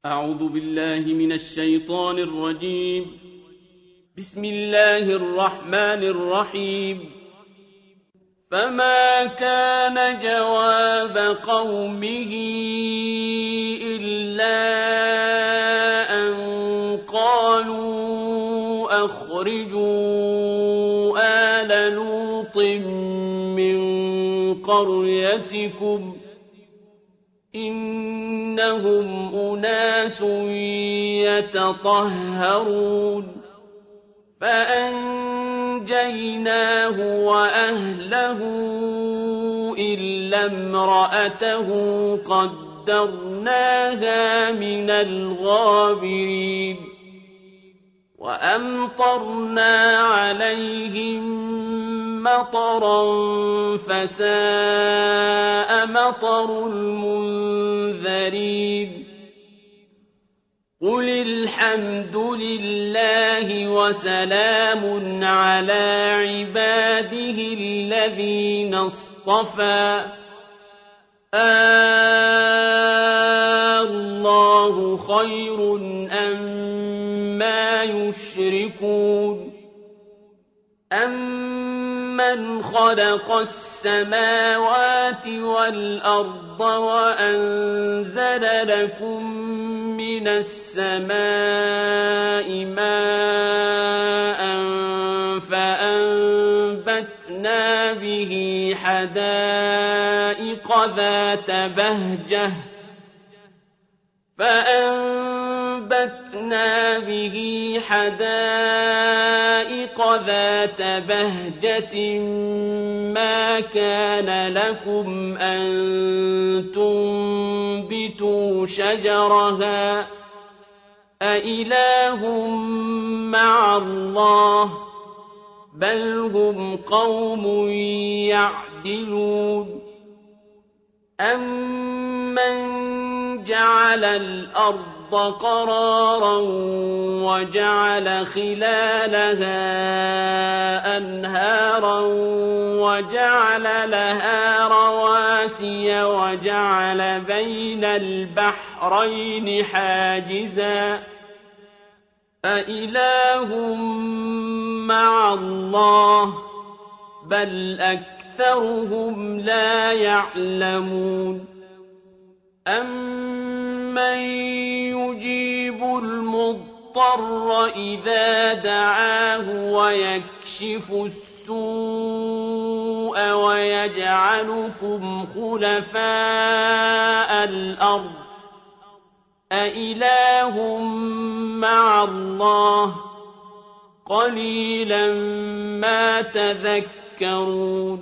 أعوذ بالله من الشيطان الرجيم. بسم الله الرحمن الرحيم. فما كان جواب قومه إلا أن قالوا أخرجوا آل لوط من قريتكم إنهم أناس يتطهرون فأنجيناه وأهله إلا امرأته قدرناها من الغابرين وأمطرنا عليهم مطرا فساء مطر المنذرين قل الحمد لله وسلام على عباده الذين اصطفى الله خير أما يشركون أمن خلق السماوات والأرض وأنزل لكم من السماء ماء فأنبتنا به حدائق ذات بهجة ما كان لكم أن تنبتوا شجرها أإله مع الله بل هم قوم يعدلون أمن جعل الأرض قرارا وجعل خلالها أنهارا وجعل لها رواسي وجعل بين البحرين حاجزا أإله مع الله بل أكثرهم لا يعلمون أمن يجيب المضطر إذا دعاه ويكشف السوء ويجعلكم خلفاء الأرض أإله مع الله قليلا ما تذكرون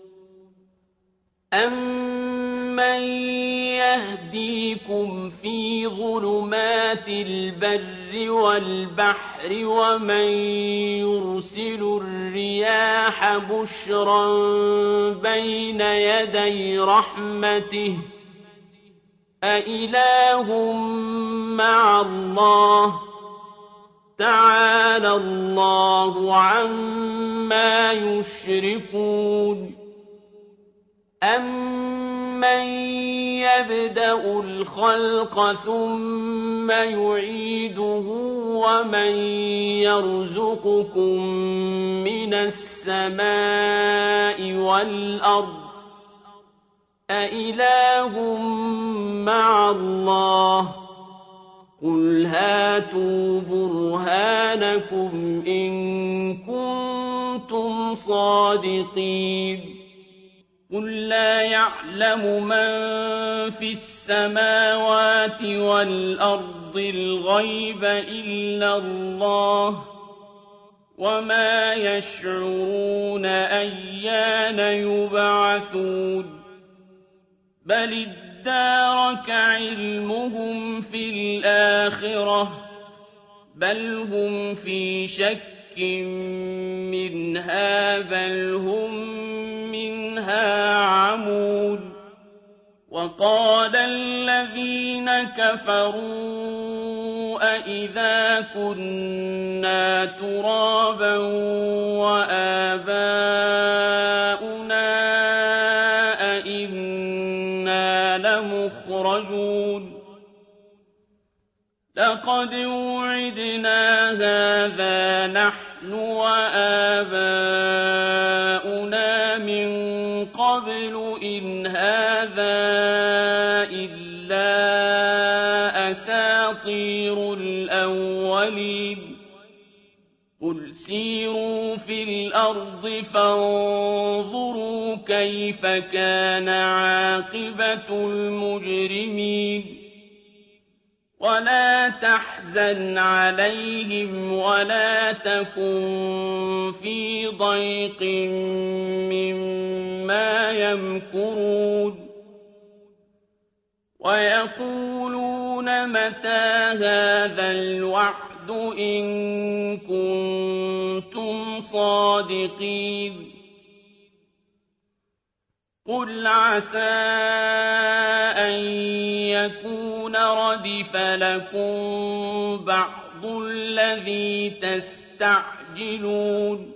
أمن يهديكم في ظلمات البر والبحر ومن يرسل الرياح بشرا بين يدي رحمته أإله مع الله تعالى الله عما يشركون أمن يبدأ الخلق ثم يعيده ومن يرزقكم من السماء والأرض أإله مع الله قل هاتوا برهانكم إن كنتم صادقين قل لا يعلم من في السماوات والأرض الغيب إلا الله وما يشعرون أيان يبعثون بل ادارك علمهم في الآخرة بل هم في شك منها بل هم منها عمون وقال الذين كفروا أإذا كنا ترابا وآباؤنا أئنا لمخرجون لقد وعدنا هذا نحن وآباؤنا من قبل إن هذا إلا أساطير الأولين قل سيروا في الأرض فانظروا كيف كان عاقبة المجرمين ولا تحزن عليهم ولا تكن في ضيق مما يمكرون ويقولون متى هذا الوعد إن كنتم صادقين قل عسى أن يكون ردف لكم بعض الذي تستعجلون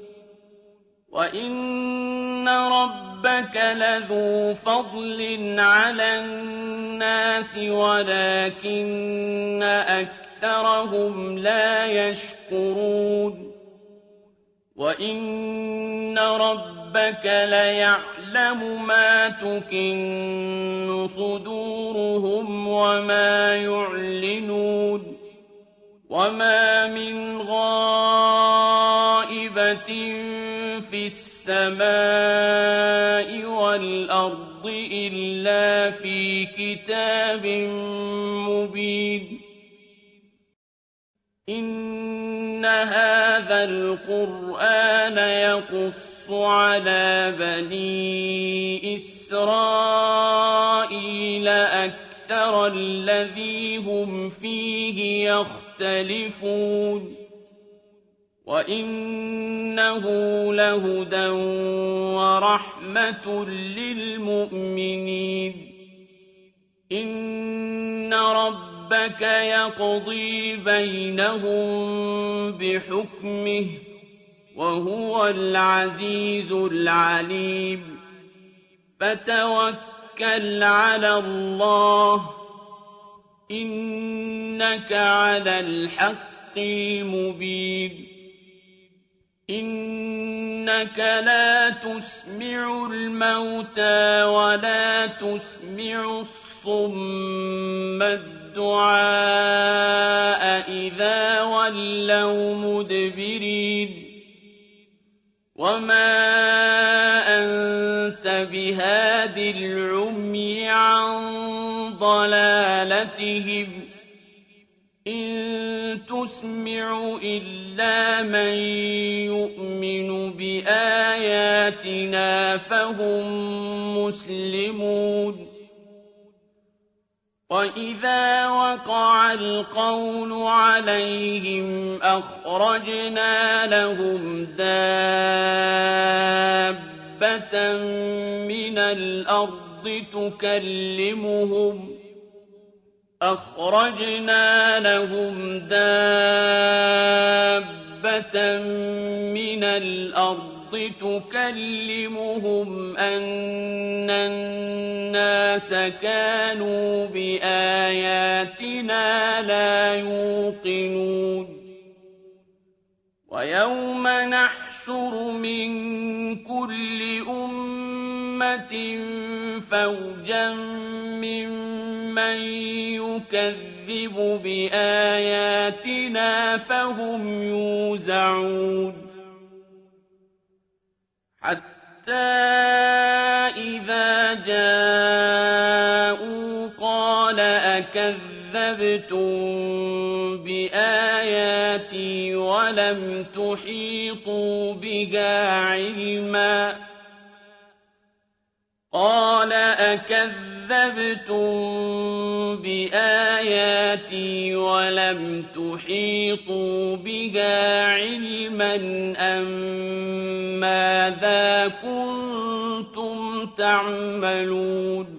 وإن ربك لذو فضل على الناس ولكن أكثرهم لا يشكرون وإن ربك ليعلم ما تكن صدورهم وما يعلنون وما من غائبة في السماء والأرض إلا في كتاب مبين إن هذا القرآن يقص على بني إسرائيل أكثر الذي هم فيه يختلفون وإنه لهدى ورحمة للمؤمنين إن ربك يقضي بينهم بحكمه وهو العزيز العليم فتوكل على الله إنك على الحق المبين إنك لا تسمع الموتى ولا تسمع الصم الدعاء إذا ولوا مدبرين وما أنت بهاد العمي عن ضلالتهم إن تسمع إلا من يؤمن بآياتنا فهم مسلمون وإذا وقع القول عليهم أخرجنا لهم دابة من الأرض تكلمهم أن الناس كانوا بآياتنا لا يوقنون ويوم نحشر من كل أمة فوجا ممن يكذب بآياتنا فهم يوزعون حتى إذا جاءوا قال أكذبتم بآياتي ولم تحيطوا بها علما قال أكذبتم بآياتي ولم تحيطوا بها علما أم ماذا كنتم تعملون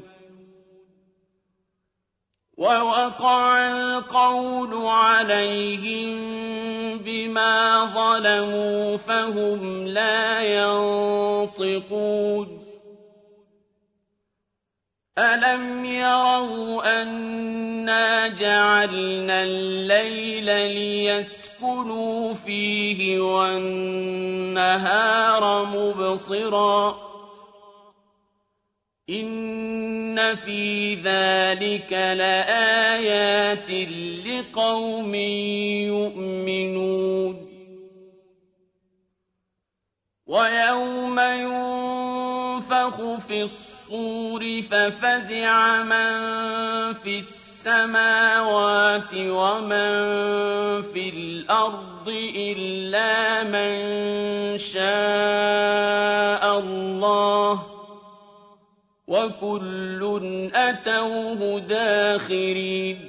ووقع القول عليهم بما ظلموا فهم لا ينطقون أَلَمْ يَرَوْا أَنَّا جَعَلْنَا اللَّيْلَ لِيَسْكُنُوا فِيهِ وَالنَّهَارَ مُبْصِرًا ۚ إِنَّ فِي ذَٰلِكَ لَآيَاتٍ لِّقَوْمٍ يُؤْمِنُونَ وَيَوْمَ يُنفَخُ فِي الصُّورِ فَفَزِعَ مَن فِي السَّمَاوَاتِ وَمَن فِي الْأَرْضِ إِلَّا مَن شَاءَ اللَّهُ ۖ وَكُلٌّ أَتَوْهُ دَاخِرِينَ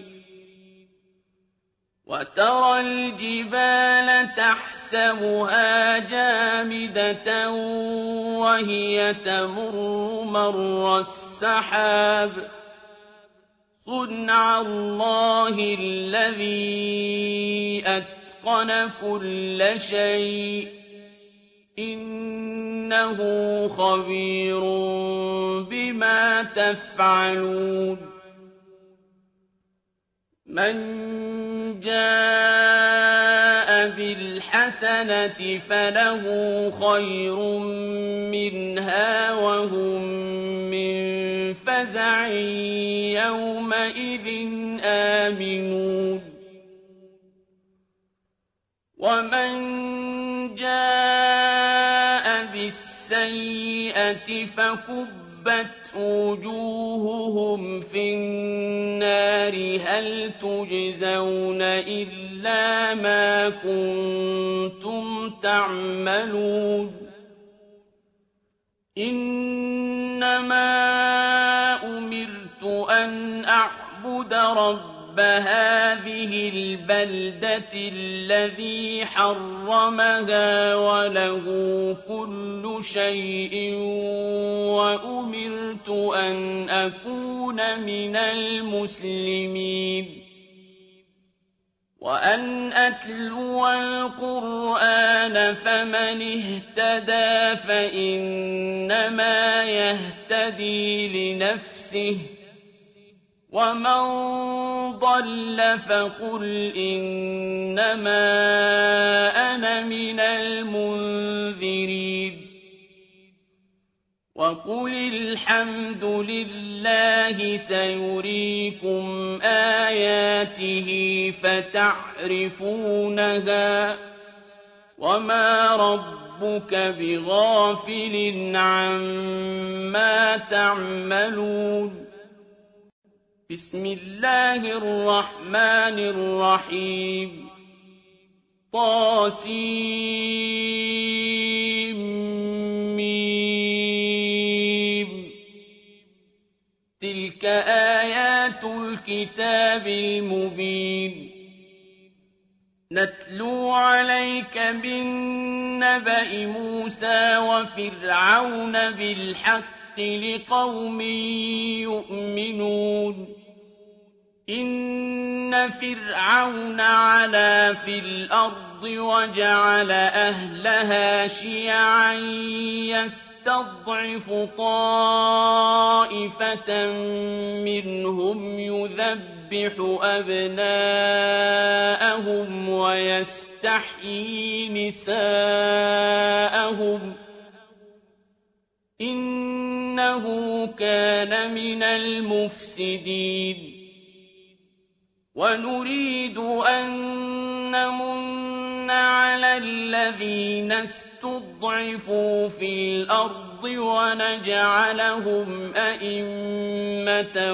وَتَرَى الْجِبَالَ تَحْسَبُهَا جَامِدَةً وَهِيَ تَمُرُّ مَرَّ السَّحَابِ ۚ صُنْعَ اللَّهِ الَّذِي أَتْقَنَ كُلَّ شَيْءٍ ۚ إِنَّهُ خَبِيرٌ بِمَا تَفْعَلُونَ مَن جَاءَ بِالْحَسَنَةِ فَلَهُ خَيْرٌ مِّنْهَا وَهُم مِّن فَزَعٍ يَوْمَئِذٍ آمِنُونَ وَمَن جَاءَ بِالسَّيِّئَةِ فَكُبَّتْ وُجُوهُهُمْ فِي النَّارِ هَلْ تُجْزَوْنَ إِلَّا مَا كُنتُمْ تَعْمَلُونَ إِنَّمَا أُمِرْتُ أَنْ أَعْبُدَ رَبَّ هَٰذِهِ الْبَلْدَةِ الَّذِي حَرَّمَهَا وَلَهُ كُلُّ شَيْءٍ وَأُمِرْتُ أَنْ أَكُونَ مِنَ الْمُسْلِمِينَ وَأَنْ أَتْلُوَ الْقُرْآنَ فَمَنِ اهْتَدَىٰ فَإِنَّمَا يَهْتَدِي لِنَفْسِهِ ۖ وَمَن ضَلَّ فَقُلْ إِنَّمَا أَنَا مِنَ الْمُنذِرِينَ وَقُلِ الْحَمْدُ لِلَّهِ سَيُرِيكُمْ آيَاتِهِ فَتَعْرِفُونَهَا وَمَا رَبُّكَ بِغَافِلٍ عَمَّا تَعْمَلُونَ بسم الله الرحمن الرحيم طاسيم تلك آيات الكتاب المبين نتلو عليك بالنبأ موسى وفرعون بالحق لقوم يؤمنون إن فرعون علا في الأرض وجعل أهلها شيعا يستضعف طائفة منهم يذبح أبناءهم ويستحيي نساءهم إنه كان من المفسدين ونريد أن نمن على الذين استضعفوا في الأرض ونجعلهم أئمة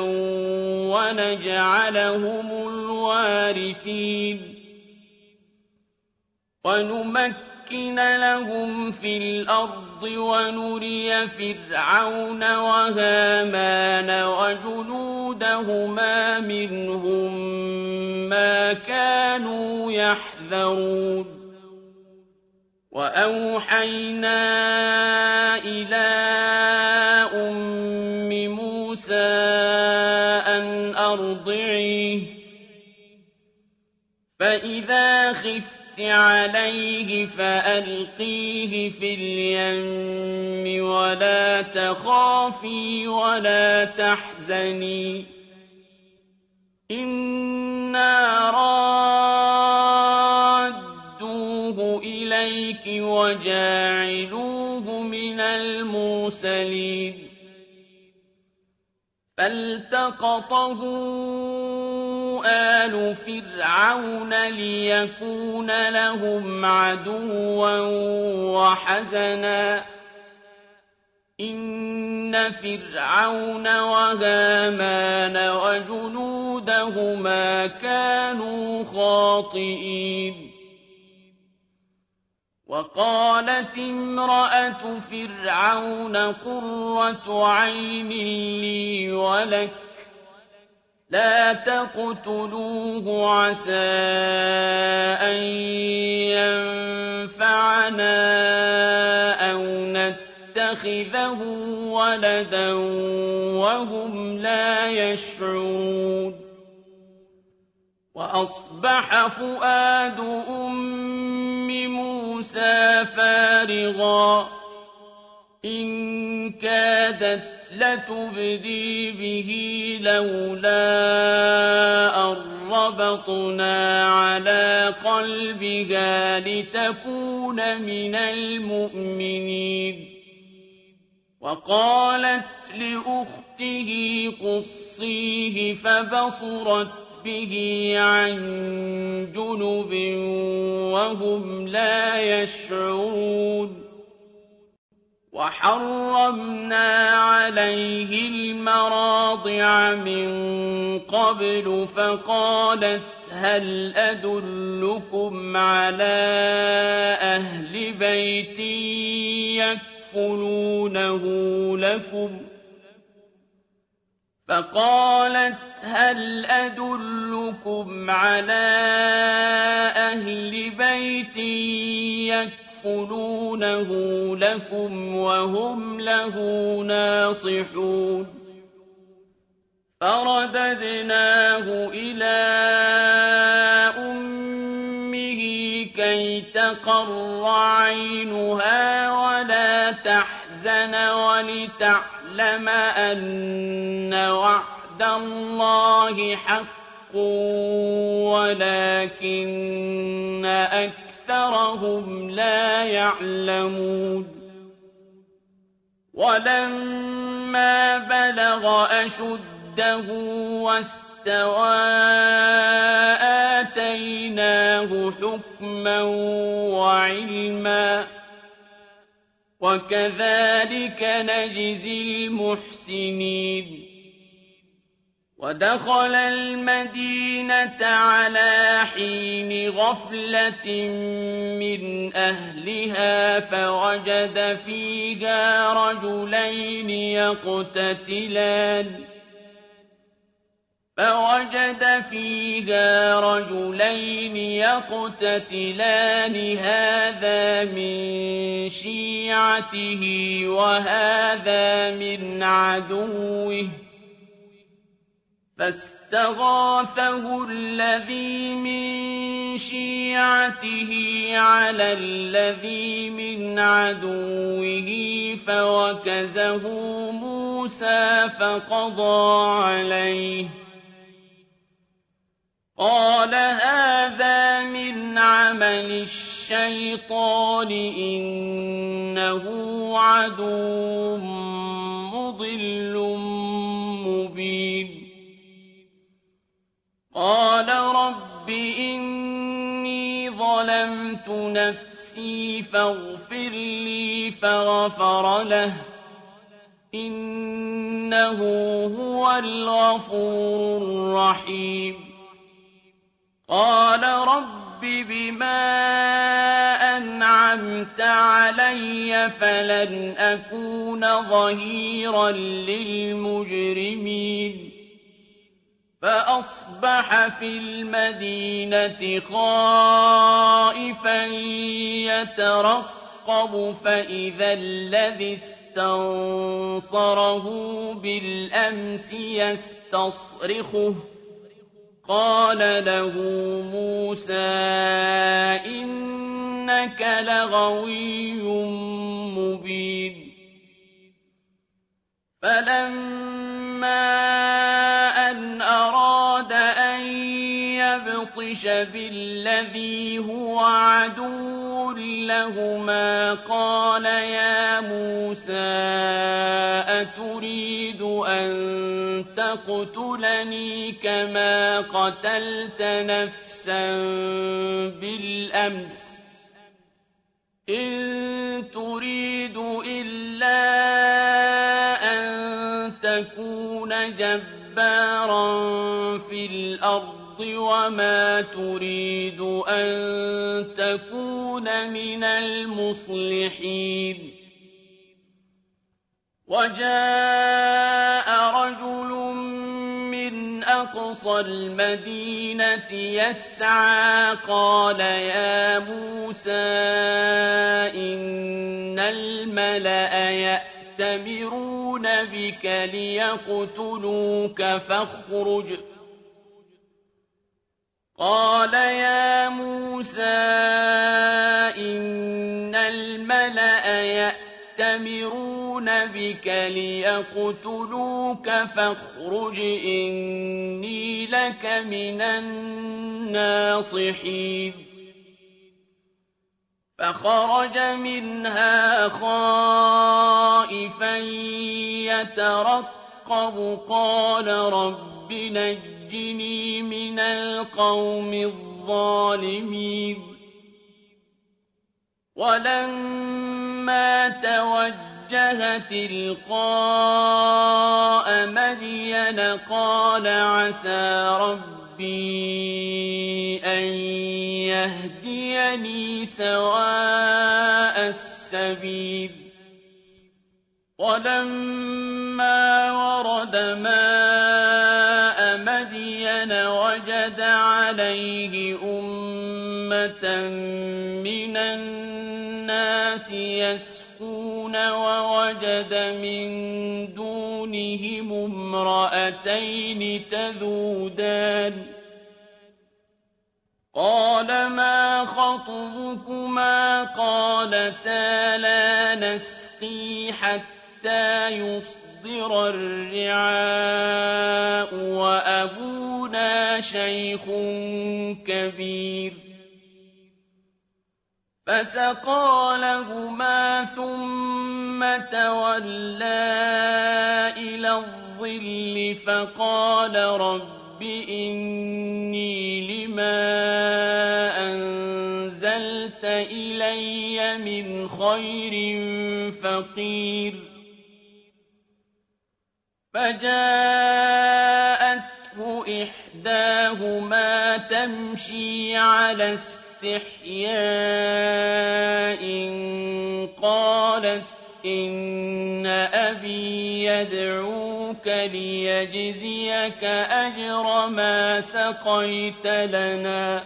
ونجعلهم الوارثين ونمكن لهم في الأرض ونري فرعون وهامان وجنودهما منهم ما كانوا يحذرون وأوحينا إلى أم موسى أن أرضعيه فإذا خفت عليه فألقيه في اليم ولا تخافي ولا تحزني إنا رادوه إليك وجاعلوه من المرسلين فالتقطه آل فرعون ليكون لهم عدوا وحزنا إن فرعون وهامان وجنودهما كانوا خاطئين وقالت امرأة فرعون قرة عين لي ولك لا تقتلوه عسى أن ينفعنا أو نتخذه ولدا وهم لا يشعرون وأصبح فؤاد أم موسى فارغا إن كادت لتبدي به لولا أن ربطنا على قلبها لتكون من المؤمنين وقالت لأخته قصيه فبصرت به عن جنب وهم لا يشعرون وحرمنا عليه المراضع من قبل فقالت هل أدلكم على أهل بيت يكفلونه لكم فقالت هل أدلكم على أهل بيت يكفلونه لكم وهم له ناصحون فرددناه إلى أمه كي تقر عينها ولا تحزن ولتعلم أن وعد الله حق ولكن أكثرهم لا يعلمون ولما بلغ أشده واستوى آتيناه حكما وعلما وكذلك نجزي المحسنين ودخل المدينة على حين غفلة من أهلها فوجد فيها رجلين يقتتلان هذا من شيعته وهذا من عدوه فاستغاثه الذي من شيعته على الذي من عدوه فوكزه موسى فقضى عليه قال هذا من عمل الشيطان إنه عدو مضل مبين قال رب إني ظلمت نفسي فاغفر لي فغفر له إنه هو الغفور الرحيم قال رب بما أنعمت علي فلن أكون ظهيرا للمجرمين فأصبح في المدينة خائفا يترقب فإذا الذي استنصره بالأمس يستصرخه قال له موسى إِنَّكَ لَغَوِيٌّ مُّبِينٌ فَلَمَّا أَنْ أَرَادَ أَن يَبْطِشَ بِالَّذِي هُوَ عَدُوٌّ لَّهُمَا قَالَ يَا مُوسَىٰ أَتُرِيدُ أَن تَقْتُلَنِي كَمَا قَتَلْتَ نَفْسًا بِالْأَمْسِ ۖ إِن تُرِيدُ إِلَّا أَن تَكُونَ جَبَّارًا فِي الْأَرْضِ وَمَا تُرِيدُ أَن تَكُونَ مِنَ الْمُصْلِحِينَ وَجَاءَ رَجُلٌ مِّنْ أَقْصَى الْمَدِينَةِ يَسْعَىٰ قَالَ يَا مُوسَىٰ إِنَّ الْمَلَأَ يَأْتَمِرُونَ بِكَ لِيَقْتُلُوكَ فَاخْرُجْ قَالَ يَا مُوسَىٰ إِنَّ الْمَلَأَ يَأْتَمِرُونَ بِكَ لِيَقْتُلُوكَ فَاخْرُجْ إِنِّي لَكَ مِنَ النَّاصِحِينَ فَخَرَجَ مِنْهَا خَائِفًا يَتَرَقَّبُ قَالَ رَبِّ نَجِّنِي مِنَ الْقَوْمِ الظَّالِمِينَ وَلَمَّا تَوَجَّهَ تِلْقَاءَ مَدْيَنَ قَالَ عَسَىٰ رَبِّي أَن يَهْدِيَنِي سَوَاءَ السَّبِيلِ وَلَمَّا وَرَدَ مَاءَ مَدْيَنَ وَجَدَ عَلَيْهِ أُمَّةً مِّنَ النَّاسِ يَسْقُونَ وَوَجَدَ مِن دُونِهِمُ امْرَأَتَيْنِ تَذُودَانِ قَالَ مَا خَطْبُكُمَا قَالَتَا لَا نَسْقِي حَتَّىٰ يُصْدِرَ الرِّعَاءُ وَأَبُونَا شَيْخٌ كَبِيرٌ فَسَقَىٰ لَهُمَا ثُمَّ تَوَلَّىٰ إِلَى الظِّلِّ فَقَالَ رَبِّ إِنِّي لِمَا أَنزَلْتَ إِلَيَّ مِنْ خَيْرٍ فَقِيرٌ فَجَاءَتْهُ إِحْدَاهُمَا تَمْشِي عَلَى اسْتِحْيَاءٍ قَالَتْ إِنَّ أَبِي يَدْعُوكَ لِيَجْزِيَكَ أَجْرَ مَا سَقَيْتَ لَنَا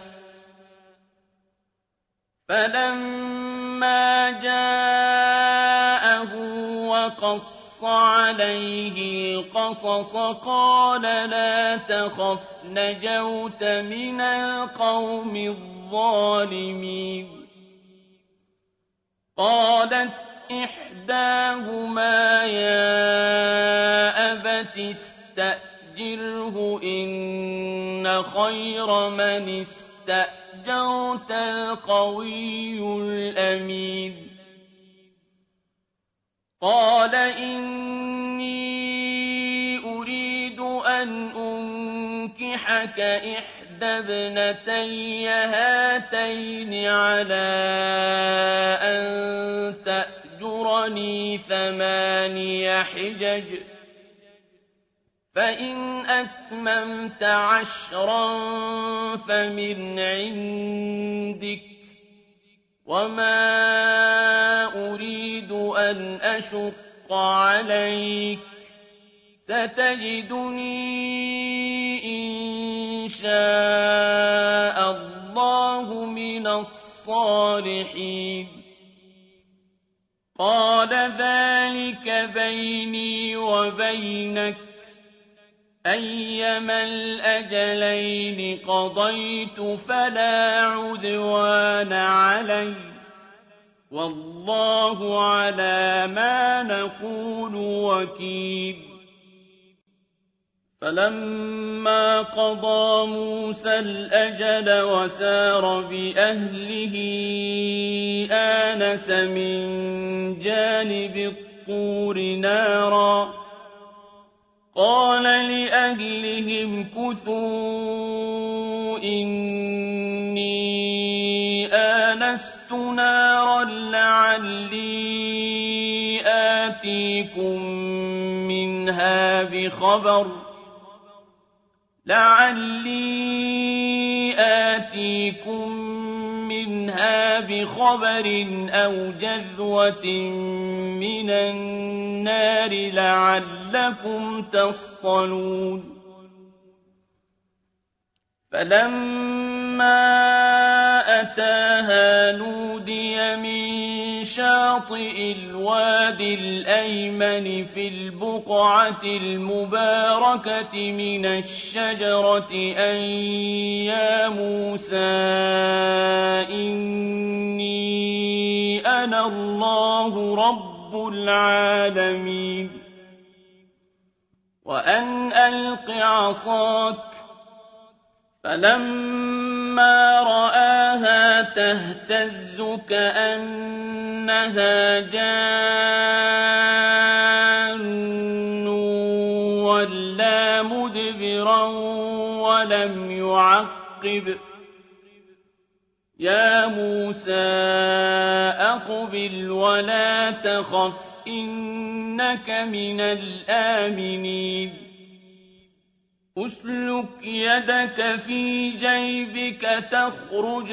فَلَمَّا جَاءَهُ وَقَصَّ عَلَيْهِ الْقَصَصَ قَالَ لَا تَخَفْ نَجَوْتَ مِنَ الْقَوْمِ الظَّالِمِينَ قَالَتْ إِحْدَاهُمَا يَا أَبَتِ اسْتَأْجِرْهُ إِنَّ خَيْرَ مَنِ اسْتَأْجَرْتَ الْقَوِيُّ الْأَمِينُ قَالَ إِنِّي أُرِيدُ أَنْ أُنكِحَكَ إِحْدَى ابْنَتَيَّ هَاتَيْنِ عَلَىٰ أَن تَأْجُرَنِي 8 حِجَجٍ ۖ فَإِنْ أَتْمَمْتَ 10 فَمِنْ عِندِكَ ۖ وَمَا أُرِيدُ أَنْ أَشُقَّ عَلَيْكَ ۚ سَتَجِدُنِي إِن شَاءَ اللَّهُ مِنَ الصَّالِحِينَ قَالَ ذَٰلِكَ بَيْنِي وَبَيْنَكَ ۖ أَيَّمَا الْأَجَلَيْنِ قَضَيْتُ فَلَا عُدْوَانَ عَلَيَّ ۖ والله على ما نقول وكيل فلما قضى موسى الأجل وسار بأهله آنس من جانب الطور نارا قال لأهلهم كثوا إني آنست نارا لعلي آتيكم منها بخبر أو جذوة من النار لعلكم تصطلون فلما أتاها نودي من شاطئ الوادي الأيمن في البقعة المباركة من الشجرة أن يا موسى إني أنا الله رب العالمين وأن ألق عصاك فلما رآها تهتز كأنها جان ولا مدبرا ولم يعقب يا موسى أقبل ولا تخف إنك من الآمنين أسلك يدك في جيبك تخرج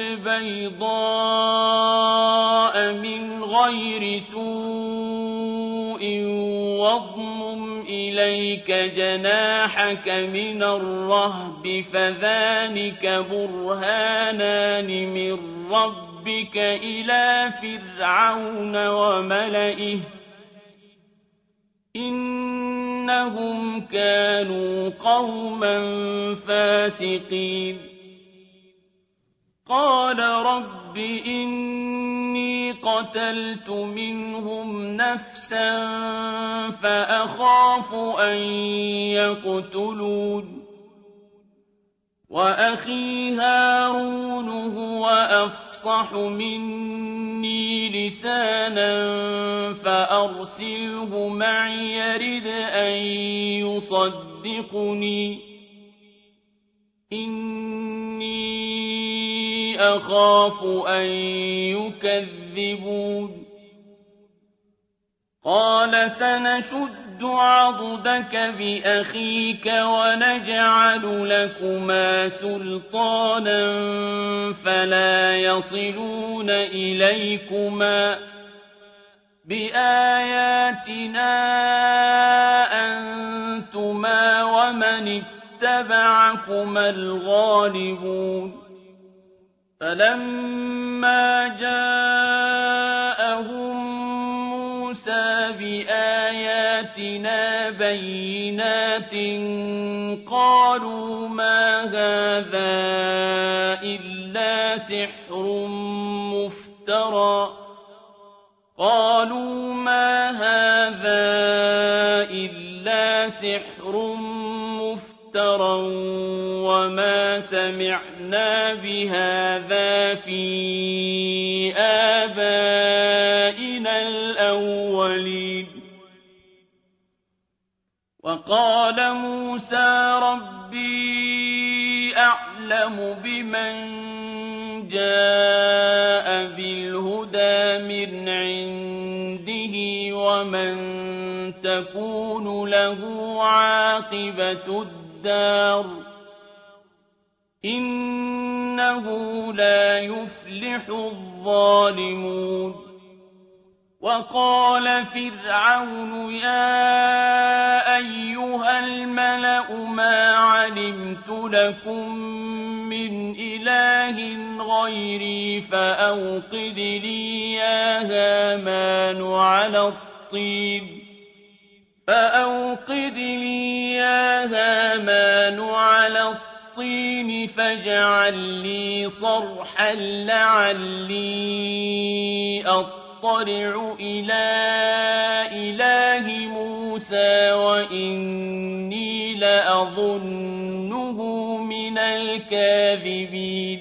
بيضاء من غير سوء واضمم إليك جناحك من الرهب فذلك برهانان من ربك إلى فرعون وملئه إنهم كانوا قوما فاسقين قال رب إني قتلت منهم نفسا فأخاف أن يقتلون وأخي هارون هو أفصح مني لسانا فأرسله معي يرد أن يصدقني إني أخاف أن يكذبون قال سنشد عضدك بأخيك ونجعل لكما سلطانا فلا يصلون إليكما بآياتنا أنتما ومن اتبعكما الغالبون فلما جاءهم موسى بآياتنا بينات قالوا ما هذا إلا سحر مفترى وما سمعنا بهذا في آبائنا الأولين وقال موسى ربي أعلم بمن جاء بالهدى من عنده ومن تكون له عاقبة الدار إنه لا يفلح الظالمون وقال فرعون يا أيها الملأ ما علمت لكم من إله غيري فأوقد لي يا هامان على الطين فاجعل لي صرحا لعلي أطلع أَطَّلِعُ إِلَىٰ إِلَٰهِ مُوسَىٰ وَإِنِّي لَأَظُنُّهُ مِنَ الْكَاذِبِينَ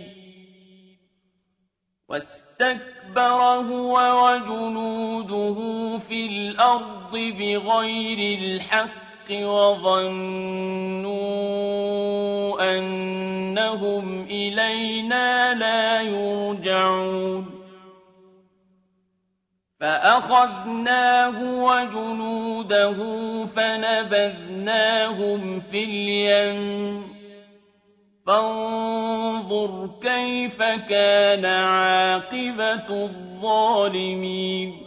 وَاسْتَكْبَرَ هُوَ وَجُنُودُهُ فِي الْأَرْضِ بِغَيْرِ الْحَقِّ وَظَنُّوا أَنَّهُمْ إِلَيْنَا لَا يُرْجَعُونَ فَأَخَذْنَاهُ وَجُنُودَهُ فَنَبَذْنَاهُمْ فِي الْيَمِّ فانظُرْ كَيْفَ كَانَ عَاقِبَةُ الظَّالِمِينَ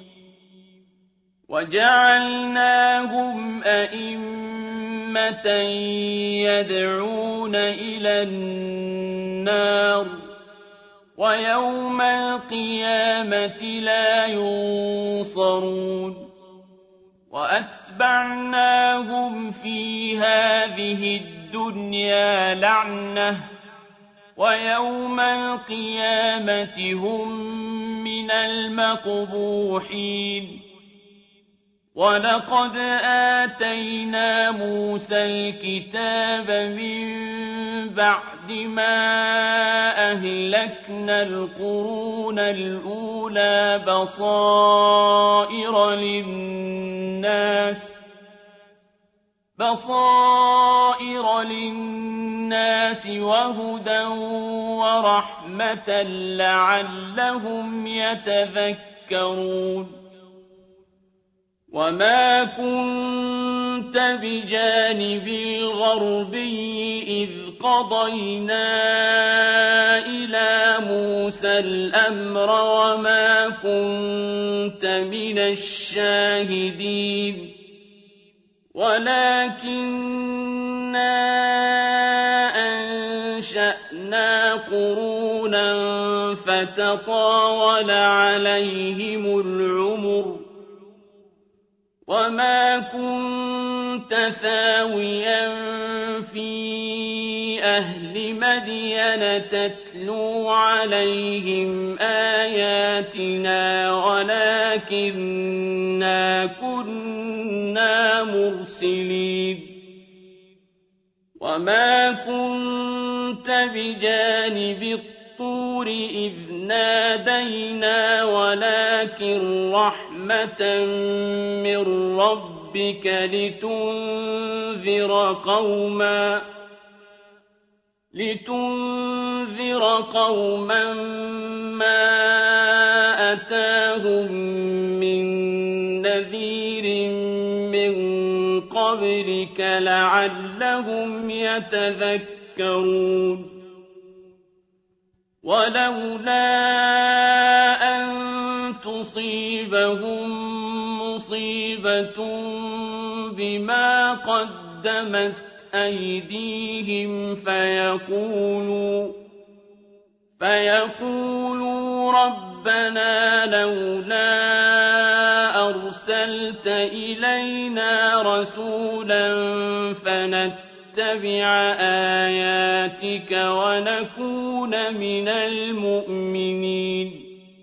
وَجَعَلْنَاهُمْ أَئِمَّةً يَدْعُونَ إِلَى النَّارِ وَيَوْمَ الْقِيَامَةِ لَا يُنصَرُونَ وَأَتْبَعْنَاهُمْ فِي هَٰذِهِ الدُّنْيَا لَعْنَةً وَيَوْمَ الْقِيَامَةِ هُم مِّنَ الْمَقْبُوحِينَ وَلَقَدْ آتَيْنَا مُوسَى الْكِتَابَ مِن بَعْدِ مَا أَهْلَكْنَا الْقُرُونَ الْأُولَىٰ بَصَائِرَ لِلنَّاسِ وَهُدًى وَرَحْمَةً لَّعَلَّهُمْ يَتَذَكَّرُونَ وَمَا كُنتَ بِجَانِبِ الْغَرْبِيِّ إِذْ قَضَيْنَا إِلَىٰ مُوسَى الْأَمْرَ وَمَا كُنتَ مِنَ الشَّاهِدِينَ وَلَٰكِنَّا أَنشَأْنَا قُرُونًا فَتَطَاوَلَ عَلَيْهِمُ الْعُمُرُ وَمَا كُنتَ ثَاوِيًا فِي أَهْلِ مَدْيَنَ تَتْلُو عَلَيْهِمْ آيَاتِنَا وَلَٰكِنَّا كُنَّا مُرْسِلِينَ وَمَا كُنتَ بِجَانِبِ الطُّورِ إِذْ نَادَيْنَا وَلَٰكِن رَّحْمَةً مِّن رَّبِّكَ لِتُنذِرَ قَوْمًا مَّا أَتَاهُم مِّن نَّذِيرٍ مِّن قَبْلِكَ لَعَلَّهُمْ يَتَذَكَّرُونَ وَلَوْلَا أَن تُصِيبَهُم مُّصِيبَةٌ بِمَا قَدَّمَتْ أَيْدِيهِمْ فَيَقُولُوا رَبَّنَا لَوْلَا أَرْسَلْتَ إِلَيْنَا رَسُولًا فَنَتَّبِعَ آيَاتِكَ وَنَكُونَ مِنَ الْمُؤْمِنِينَ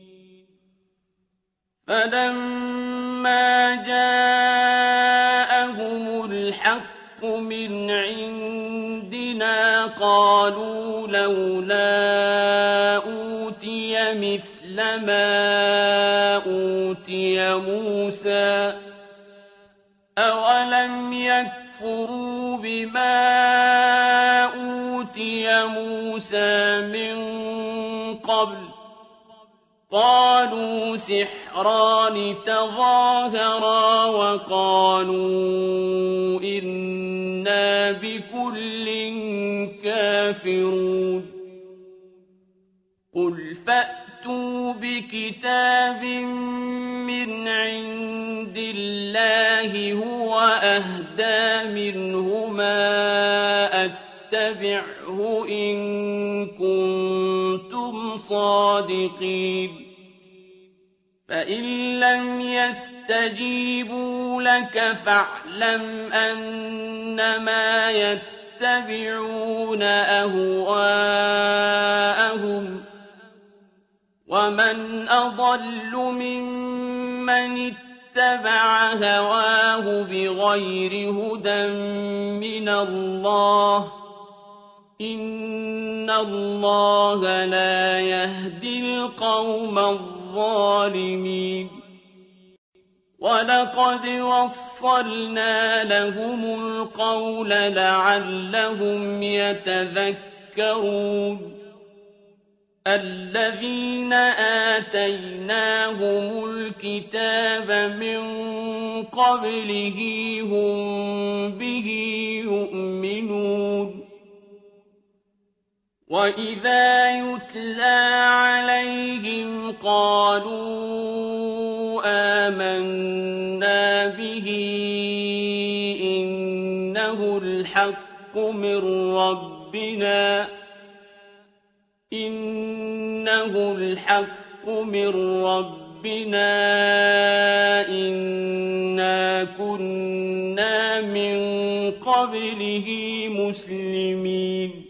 فَلَمَّا جَاءَهُمُ الْحَقُّ مِنْ عِندِنَا قَالُوا لَوْلَا أُوتِيَ مِثْلَ مَا أُوتِيَ مُوسَىٰ ۚ أَوَلَمْ يَكْفُرُوا بِمَا أُوتِيَ مُوسَىٰ مِن قَبْلُ ۖ قَالُوا سِحْرَانِ تَظَاهَرَا وَقَالُوا إِنَّا بِكُلٍّ كَافِرُونَ قُلْ فَأْتُوا بِكِتَابٍ مِّنْ عِندِ اللَّهِ هُوَ أَهْدَىٰ مِنْهُمَا أَتَّبِعْهُ إِن كُنتُمْ صَادِقِينَ فَإِن لَّمْ يَسْتَجِيبُوا لَكَ فَاعْلَمْ أَنَّمَا يَتَّبِعُونَ أَهْوَاءَهُمْ ۚ ومن أضل ممن اتبع هواه بغير هدى من الله إن الله لا يهدي القوم الظالمين ولقد وصلنا لهم القول لعلهم يتذكرون الذين آتيناهم الكتاب من قبله هم به يؤمنون وإذا يتلى عليهم قالوا آمنا به إنه الحق من ربنا إنا كنا من قبله مسلمين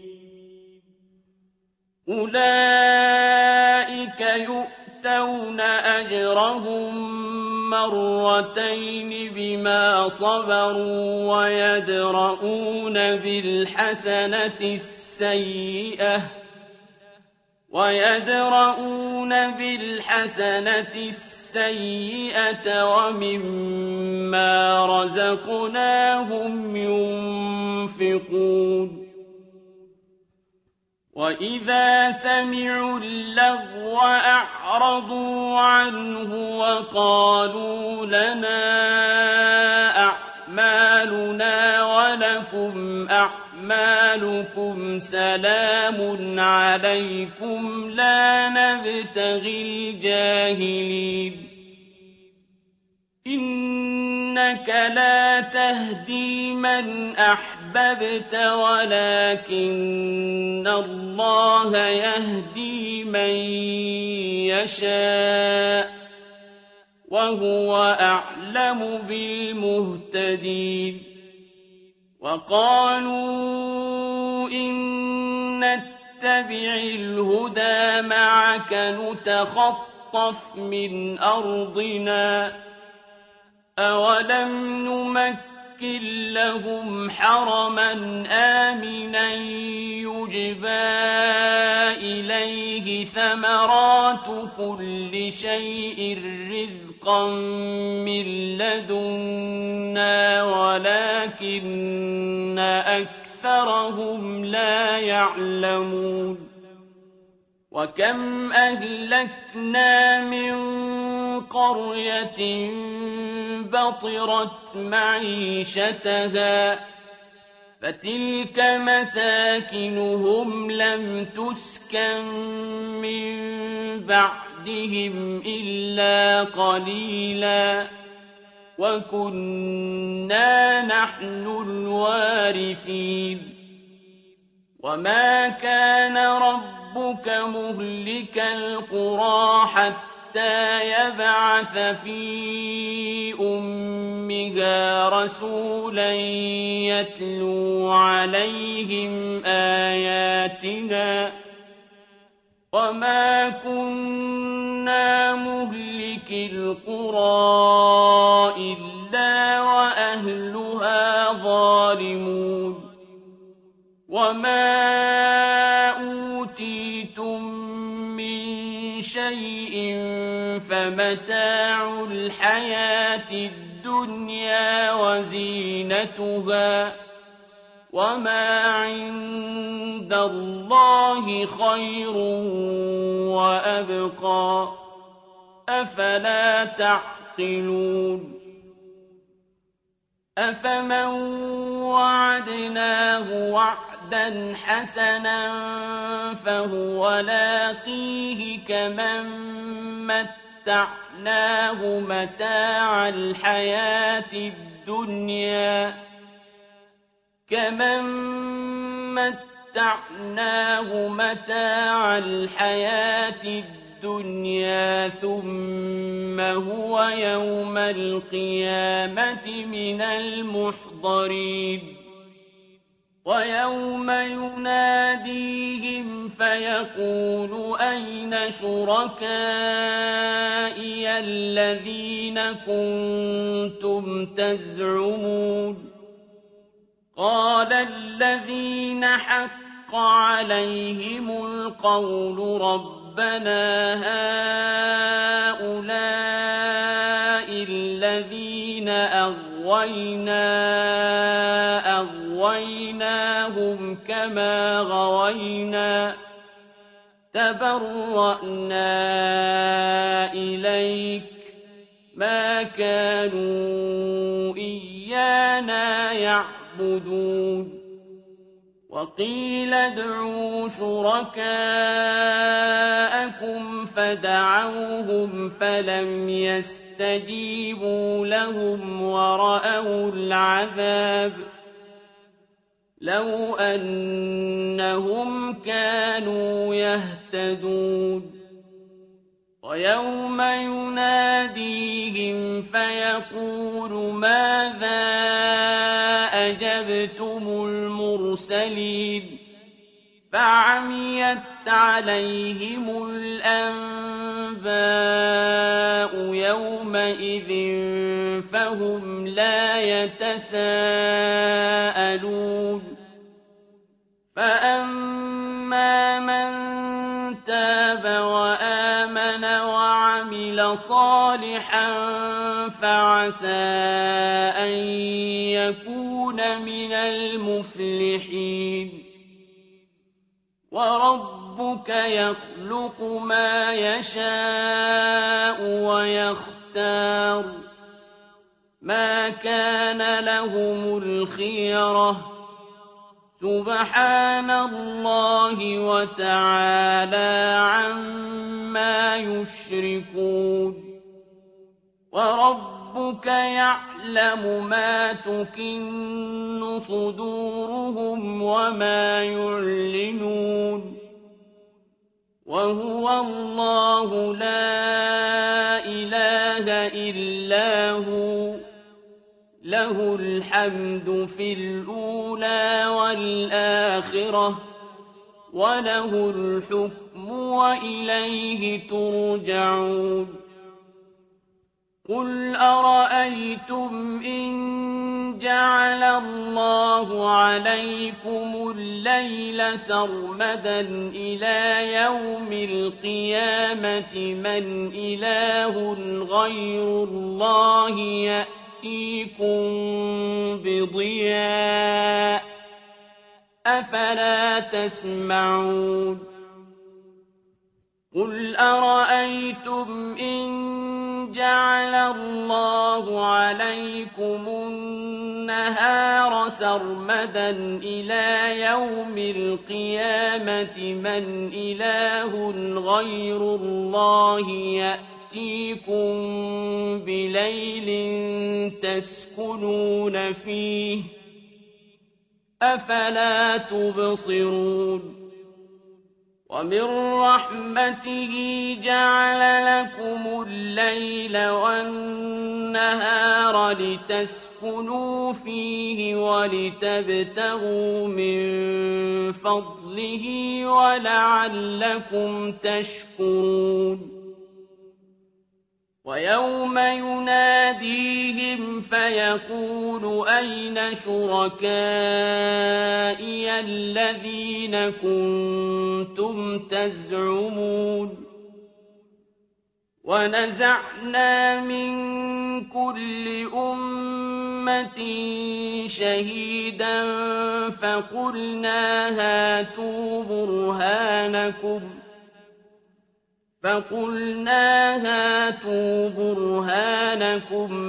أولئك يؤتون أجرهم مرتين بما صبروا ويدرؤون بالحسنة السيئة ومما رزقناهم ينفقون وإذا سمعوا اللغو أعرضوا عنه وقالوا لنا أعمالنا ولكم أعمالكم سلام عليكم لا نبتغي الجاهلين إنك لا تهدي من أحببت ولكن الله يهدي من يشاء وهو أعلم بالمهتدين وقالوا إن نتبع الهدى معك نتخطف من أرضنا أولم نمكن لهم حرما آمنا يجبى إليه ثمرات كل شيء رزقا من لدنا ولكن أكثرهم لا يعلمون وكم أهلكنا من قرية بطرت معيشتها فتلك مساكنهم لم تسكن من بعدهم إلا قليلا وكنا نحن الوارثين وما كان ربك مهلك القرى حتى يبعث في أمها رسولا يتلو عليهم آياتنا وما كنا مهلك القرى إلا وأهلها ظالمون وما أوتيتم من شيء فمتاع الحياة الدنيا وزينتها وما عند الله خير وأبقى أفلا تعقلون أفمن وعدناه وعدا حسنا فهو لاقيه كمن متعناه متاع الحياة الدنيا ثم هو يوم القيامة من المحضرين ويوم يناديهم فيقول أين شركائي الذين كنتم تزعمون قال الذين حق عليهم القول ربنا هؤلاء الذين أغويناهم كما غوينا تبرأنا إليك ما كانوا إيانا يعبدون وقيل ادعوا شركاءكم فدعوهم فلم يستجيبوا لهم ورأوا العذاب لو أنهم كانوا يهتدون ويوم يناديهم فيقول ماذا أجبتم المرسلين فعميت عليهم الأنباء يومئذ فهم لا يتساءلون فأما من تاب وآمن وعمل صالحا فعسى أن يكون من المفلحين وربك يخلق ما يشاء ويختار ما كان لهم الخيرة سبحان الله وتعالى عما يشركون وربك يعلم ما تكن صدورهم وما يعلنون وهو الله لا إله إلا هو له الحمد في الأولى والآخرة وله الحكم وإليه ترجعون قل أرأيتم إن جعل الله عليكم الليل سرمدا إلى يوم القيامة من إله غير الله يأتيكم بضياء أفلا تسمعون قل أرأيتم إن جعل الله عليكم النهار سرمدا إلى يوم القيامة من إله غير الله يأتيكم بليل تسكنون فيه أفلا تبصرون ومن رحمته جعل لكم الليل والنهار لتسكنوا فيه ولتبتغوا من فضله ولعلكم تشكرون ويوم يناديهم فيقول أين شركائي الذين كنتم تزعمون ونزعنا من كل أمة شهيدا فقلنا هاتوا برهانكم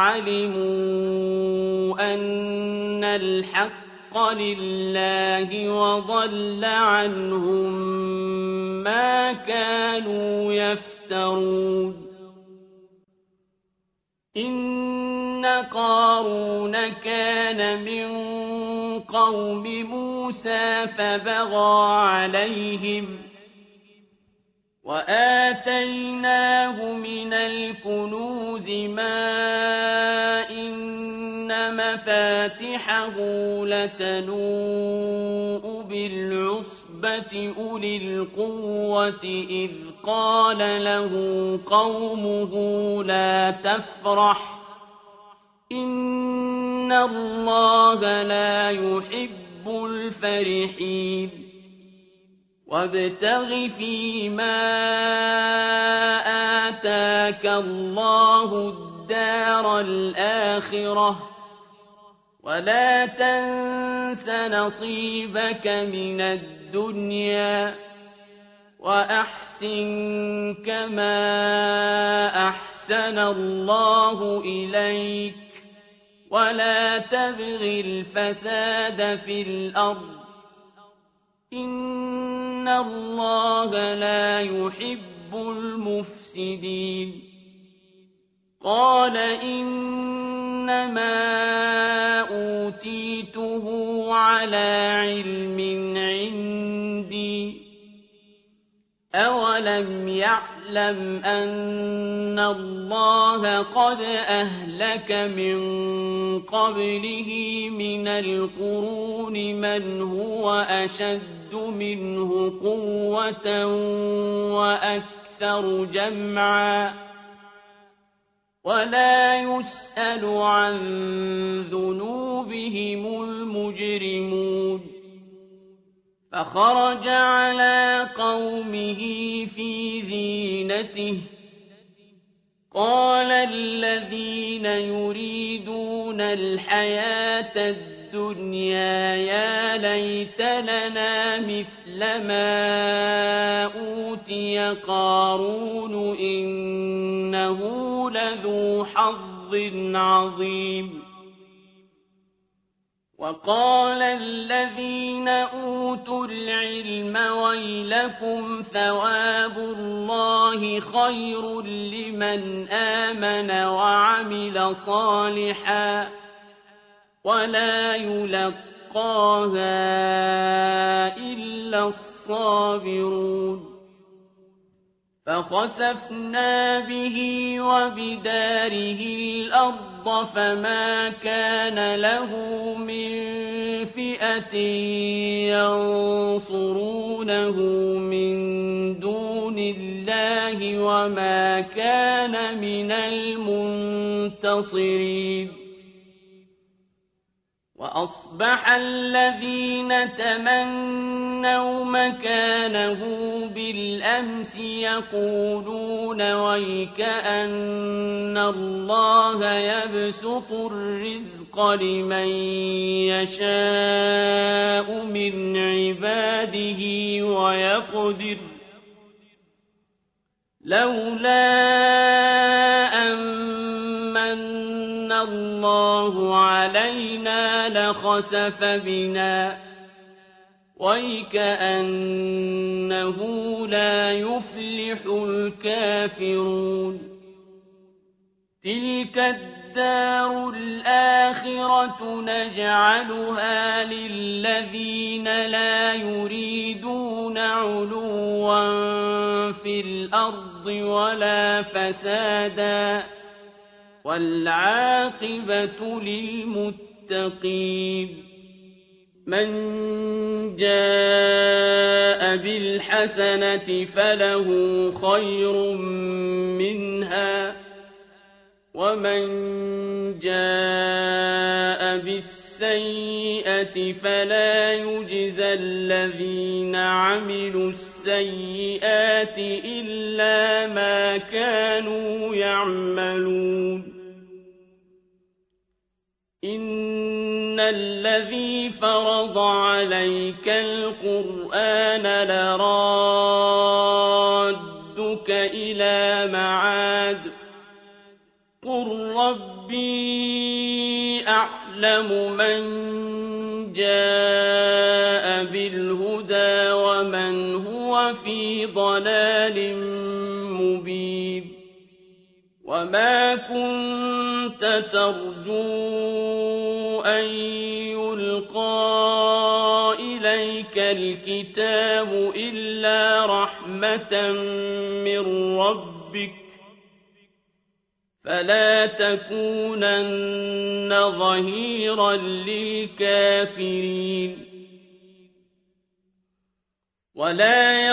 فعلموا أن الحق لله وضل عنهم ما كانوا يفترون إن قارون كان من قوم موسى فبغى عليهم وآتيناه من الكنوز ما إن مفاتحه لتنوء بالعصبة أولي القوة إذ قال له قومه لا تفرح إن الله لا يحب الفرحين وابتغ فيما آتاك الله الدار الآخرة ولا تنس نصيبك من الدنيا وأحسن كما أحسن الله إليك ولا تبغ الفساد في الأرض إن الله لا يحب المفسدين قال إنما أوتيته على علم عندي أولم يعلم أن الله قد أهلك من قبله من القرون من هو أشد منه قوة وأكثر جمعا ولا يسأل عن ذنوبهم المجرمون فخرج على قومه في زينته قال الذين يريدون الحياة الدنيا يا ليت لنا مثل ما أوتي قارون إنه لذو حظ عظيم وقال الذين أوتوا العلم ويلكم ثواب الله خير لمن آمن وعمل صالحا ولا يلقاها إلا الصابرون فخسفنا به وبداره الأرض فما كان له من فئة ينصرونه من دون الله وما كان من المنتصرين وأصبح الذين تمنوا مكانه بالأمس يقولون ويكأن الله يبسط الرزق لمن يشاء من عباده ويقدر لولا أمن الله علينا لخسف بنا ويكأنه لا يفلح الكافرون تلك الدار الآخرة نجعلها للذين لا يريدون علوا في الأرض ولا فسادا والعاقبة للمتقين من جاء بالحسنة فله خير منها ومن جاء بالسيئة فلا يجزى الذين عملوا السيئات إلا ما كانوا يعملون إن الذي فرض عليك القرآن لرادك إلى معاد قل ربي أعلم من جاء بالهدى ومن هو في ضلال مبين وما كنت ترجو أن يلقى إليك الكتاب إلا رحمة من ربك فلا تكونن ظهيرا للكافرين ولا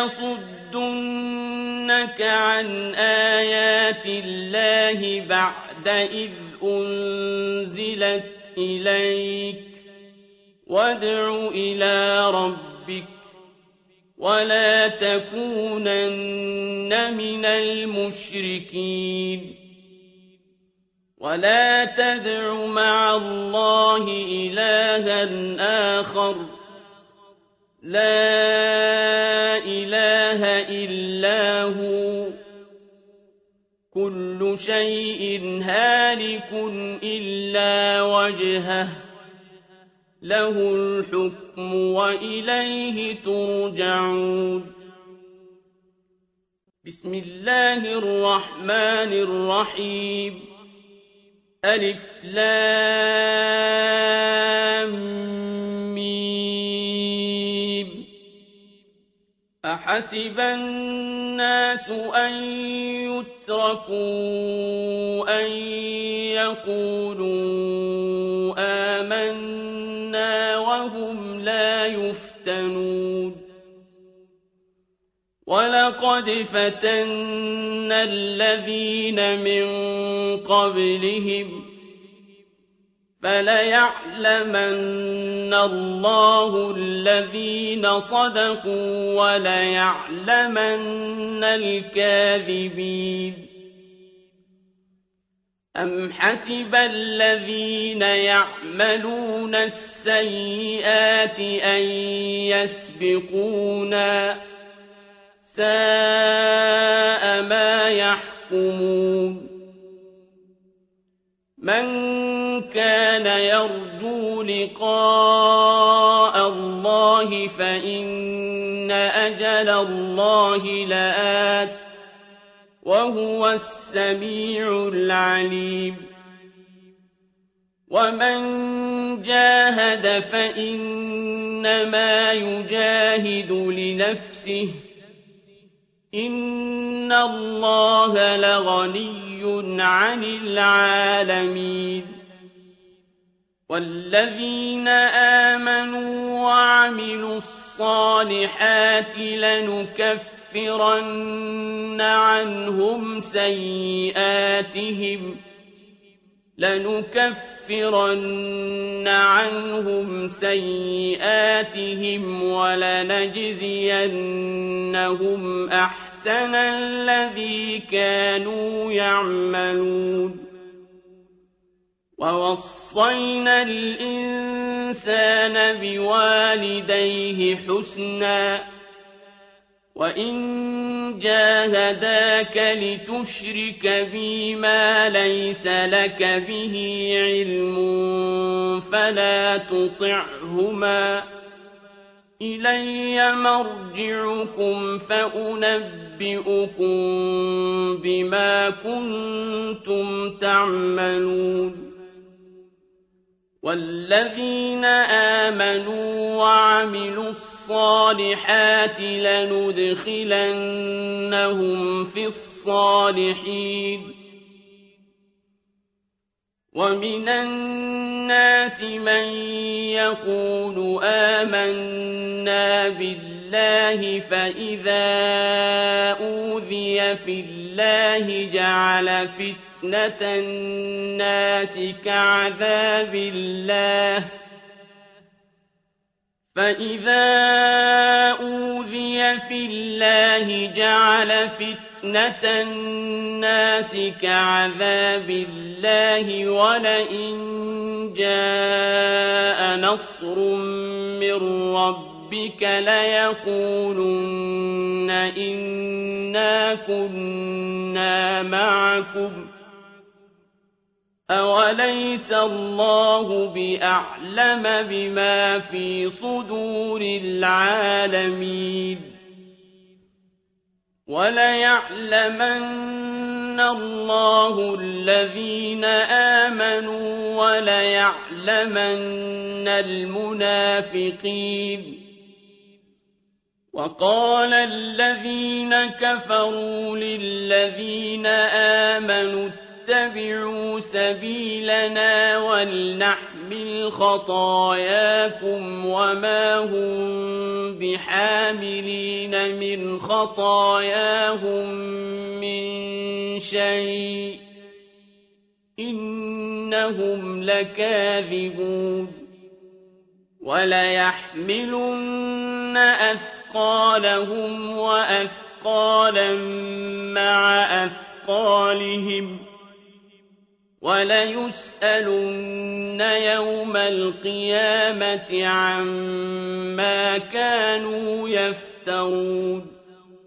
يصدنك عن آيات الله بعد إذ أنزلت إليك وادع إلى ربك ولا تكونن من المشركين ولا تدع مع الله إلها آخر لا إله إلا هو كل شيء هالك إلا وجهه له الحكم وإليه ترجعون بسم الله الرحمن الرحيم ألف لام ميم أحسب الناس أن يتركوا أن يقولوا آمنا وهم لا يفتنون ولقد فتنا الذين من قبلهم فليعلمن الله الذين صدقوا وليعلمن الكاذبين أم حسب الذين يعملون السيئات أن يسبقونا ساء ما يحكمون من كان يرجو لقاء الله فإن أجل الله لآت وهو السميع العليم ومن جاهد فإنما يجاهد لنفسه إن الله لغني عن العالمين والذين آمنوا وعملوا الصالحات لنكفرن عنهم سيئاتهم ولنجزينهم أحسن الذي كانوا يعملون ووصينا الإنسان بوالديه حسنا وإن جاهداك لتشرك بي ما ليس لك به علم فلا تطعهما إلي مرجعكم فأنبئكم بما كنتم تعملون والذين آمنوا وعملوا الصالحات لندخلنهم في الصالحين ومن الناس من يقول آمنا بالله فإذا أوذي في الله جعل فتنة الناس كعذاب الله ولئن جاء نصر من ربك ليقولن إنا كنا معكم أوليس الله بأعلم بما في صدور العالمين وليعلمن الله الذين آمنوا وليعلمن المنافقين وقال الذين كفروا للذين آمنوا واتبعوا سبيلنا ولنحمل خطاياكم وما هم بحاملين من خطاياهم من شيء إنهم لكاذبون وليحملن أثقالهم وأثقالا مع أثقالهم وليسألن يوم القيامة عما كانوا يفترون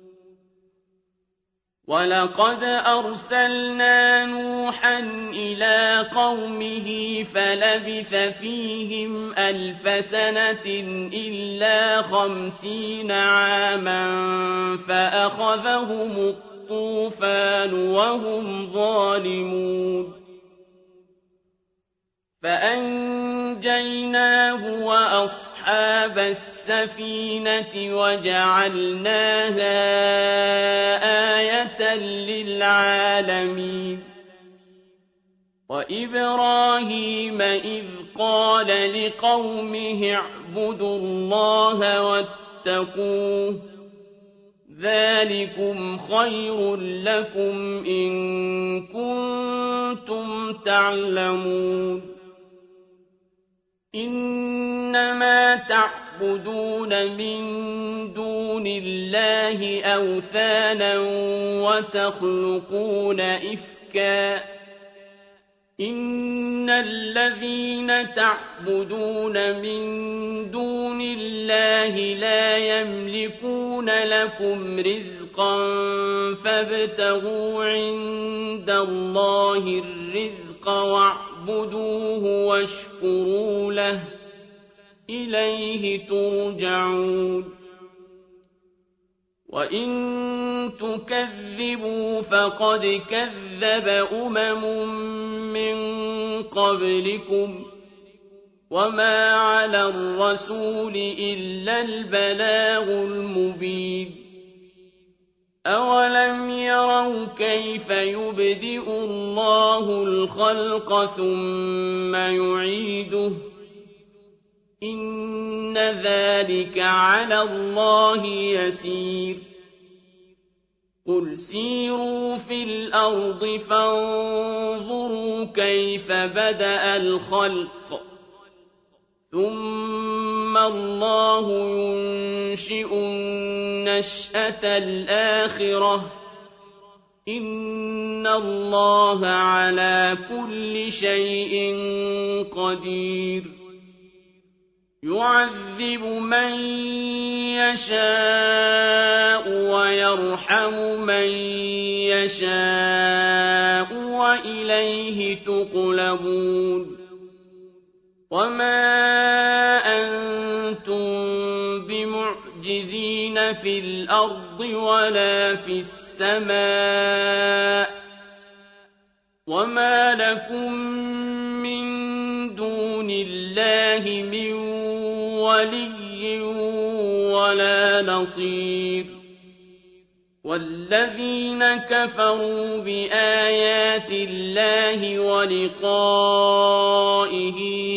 ولقد أرسلنا نوحا إلى قومه فلبث فيهم 1000 سنة إلا 50 عاما فأخذهم الطوفان وهم ظالمون فأنجيناه وأصحاب السفينة وجعلناها آية للعالمين وإبراهيم إذ قال لقومه اعبدوا الله واتقوه ذلكم خير لكم إن كنتم تعلمون إنما تعبدون من دون الله أوثانا وتخلقون إفكا إن الذين تعبدون من دون الله لا يملكون لكم رزقا فابتغوا عند الله الرزق واعبدوه واشكروا له إليه ترجعون وإن تكذبوا فقد كذب من قبلكم وما على الرسول إلا البلاغ المبين أولم يروا كيف يبدئ الله الخلق ثم يعيده إن ذلك على الله يسير قل سيروا في الأرض فانظروا كيف بدأ الخلق ثم الله ينشئ النشأة الآخرة إن الله على كل شيء قدير يعذب من يشاء ويرحم من يشاء وإليه تقلبون وما أنتم بمعجزين في الأرض ولا في السماء وما لكم من دون الله من ولي ولا نصير والذين كفروا بآيات الله ولقائه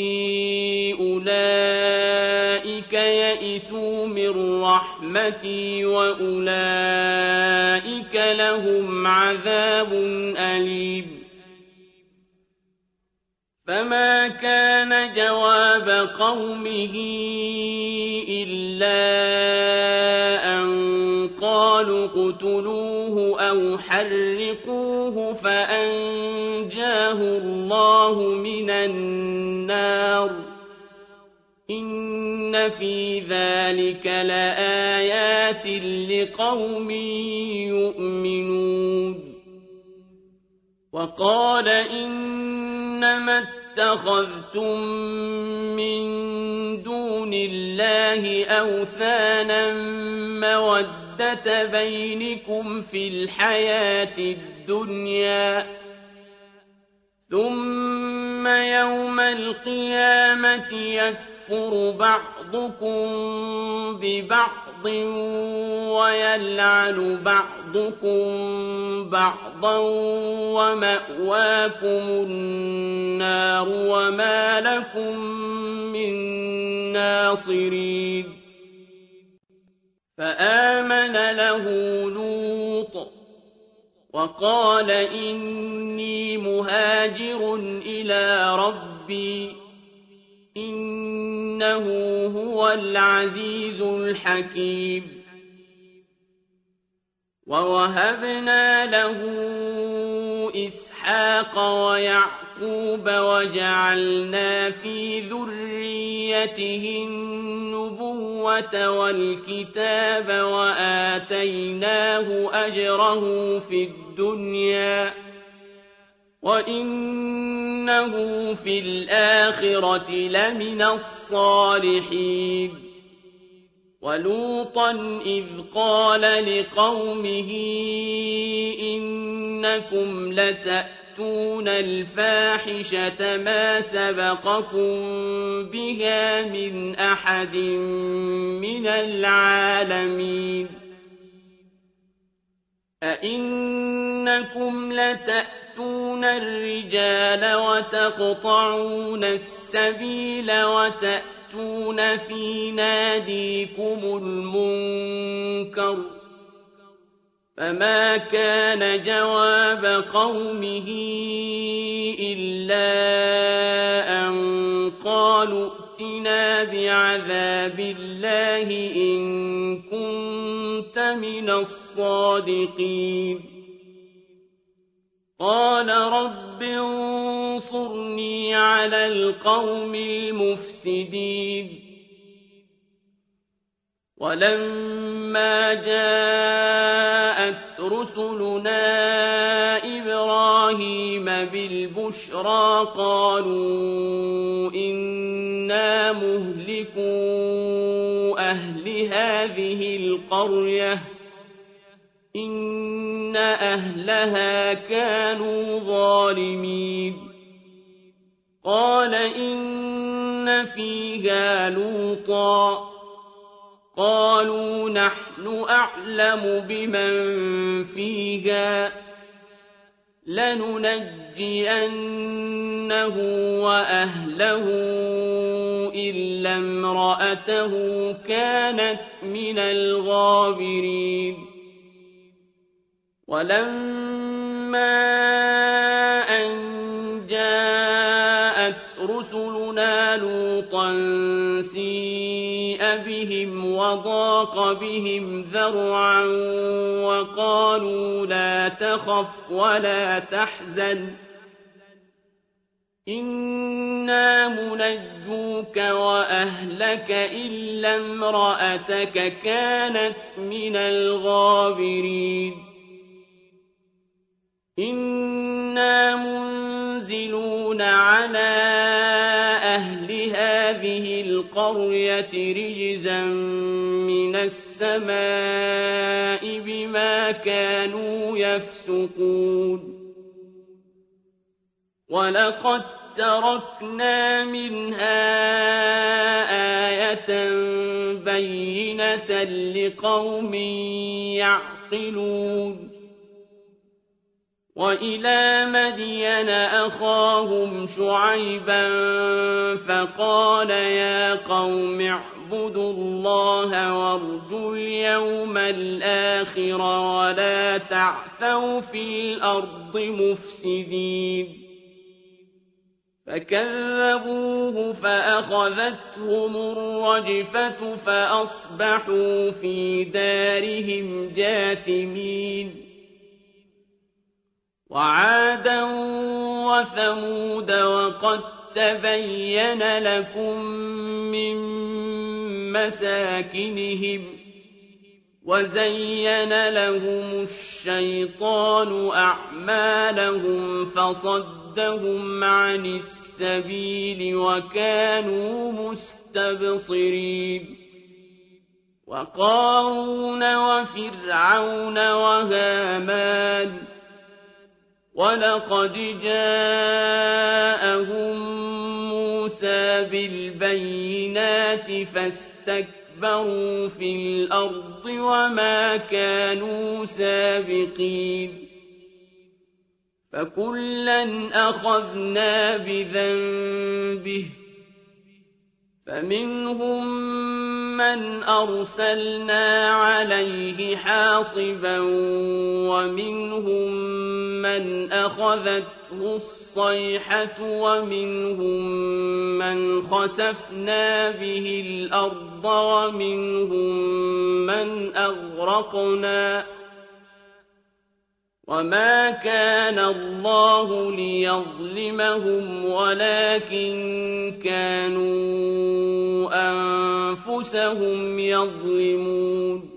أولئك يئسوا من رحمتي وأولئك لهم عذاب أليم فما كان جواب قومه إلا أن قالوا اقتلوه أو حرقوه فأنجاه الله من النار إن في ذلك لآيات لقوم يؤمنون وقال إنما اتخذتم من دون الله أوثانا مودة بينكم في الحياة الدنيا ثم يوم القيامة يكفر بعضكم ببعض ويلعن بعضكم بعضا ومأواكم النار وما لكم من ناصرين فآمن له لوط وقال إني مهاجر إلى ربي إنه هو العزيز الحكيم ووهبنا له إسحاق ويعقوب وجعلنا في ذريته النبوة والكتاب وآتيناه أجره في الدنيا وإنه في الآخرة لمن الصالحين ولوطا إذ قال لقومه إنكم لتأتون الفاحشة ما سبقكم بها من أحد من العالمين أئنكم لتأتون الرجال وتقطعون السبيل وتأتون في ناديكم المنكر فما كان جواب قومه إلا أن قالوا ائتنا بعذاب الله إن كنت من الصادقين قال رب انصرني على القوم المفسدين ولما جاءت رسلنا إبراهيم بالبشرى قالوا إنا مهلكو أهل هذه القرية إن أهلها كانوا ظالمين قال إن فيها لوطا قالوا نحن أعلم بمن فيها لننجينه وأهله إلا امرأته كانت من الغابرين ولما أن جاءت رسلنا لوطا سيء بهم وضاق بهم ذرعا وقالوا لا تخف ولا تحزن إنا منجوك وأهلك إلا امرأتك كانت من الغابرين إنا منزلون على أهل هذه القرية رجزا من السماء بما كانوا يفسقون ولقد تركنا منها آية بينة لقوم يعقلون وإلى مدين أخاهم شعيبا فقال يا قوم اعبدوا الله وارجوا اليوم الآخر ولا تعثوا في الأرض مفسدين فكذبوه فأخذتهم الرجفة فأصبحوا في دارهم جاثمين وعادا وثمود وقد تبين لكم من مساكنهم وزين لهم الشيطان أعمالهم فصدهم عن السبيل وكانوا مستبصرين وقارون وفرعون وهامان ولقد جاءهم موسى بالبينات فاستكبروا اسْتَكْبَرُوا فِي الْأَرْضِ وَمَا كَانُوا سَابِقِينَ فَكُلًّا أَخَذْنَا بِذَنبِهِ فَمِنْهُم مَّنْ أَرْسَلْنَا عَلَيْهِ حَاصِبًا وَمِنْهُم مَّنْ أَخَذَتْهُ الصَّيْحَةُ وَمِنْهُم مَّنْ خَسَفْنَا بِهِ الْأَرْضَ وَمِنْهُم مَّنْ أَغْرَقْنَا وَمَا كَانَ اللَّهُ لِيَظْلِمَهُمْ وَلَٰكِن كَانُوا أَنفُسَهُمْ يَظْلِمُونَ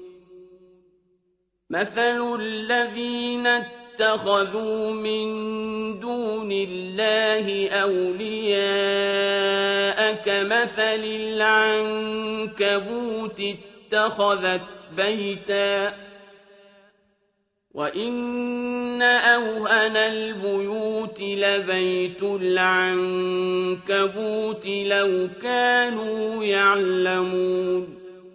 مَثَلُ الَّذِينَ اتَّخَذُوا مِن دُونِ اللَّهِ أَوْلِيَاءَ كَمَثَلِ الْعَنكَبُوتِ اتَّخَذَتْ بَيْتًا وَإِنَّ أَوْهَنَ الْبُيُوتِ لَبَيْتُ الْعَنكَبُوتِ لَوْ كَانُوا يَعْلَمُونَ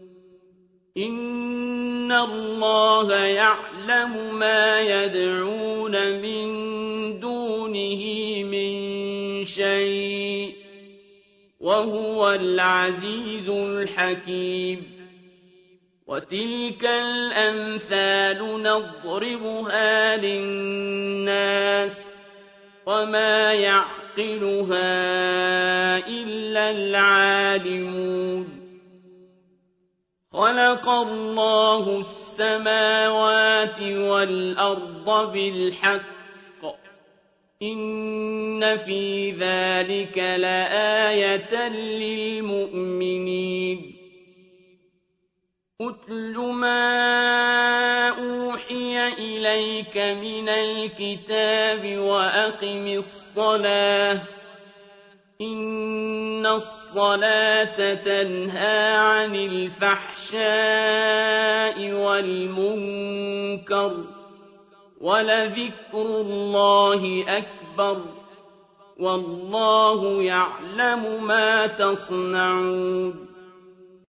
إِنَّ اللَّهَ يَعْلَمُ مَا يَدْعُونَ مِن دُونِهِ مِن شَيْءٍ وَهُوَ الْعَزِيزُ الْحَكِيمُ وَتِلْكَ الْأَمْثَالُ نَضْرِبُهَا لِلنَّاسِ وَمَا يَعْقِلُهَا إِلَّا الْعَالِمُونَ خَلَقَ اللَّهُ السَّمَاوَاتِ وَالْأَرْضَ بِالْحَقِّ إِنَّ فِي ذَلِكَ لَآيَةً لِّلْمُؤْمِنِينَ أُتْلُ مَا أُوحِيَ إِلَيْكَ مِنَ الْكِتَابِ وَأَقِمِ الصَّلَاةَ إِنَّ الصَّلَاةَ تَنْهَىٰ عَنِ الْفَحْشَاءِ وَالْمُنكَرِ وَلَذِكْرُ اللَّهِ أَكْبَرُ وَاللَّهُ يَعْلَمُ مَا تَصْنَعُونَ